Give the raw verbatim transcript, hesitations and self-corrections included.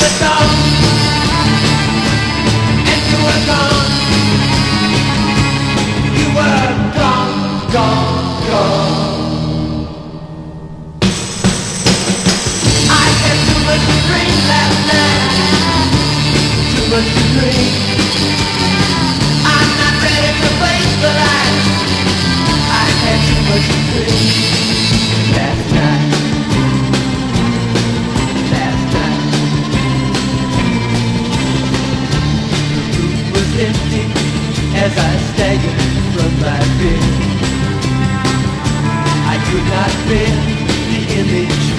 As I staggered from my bed, I could not bear the image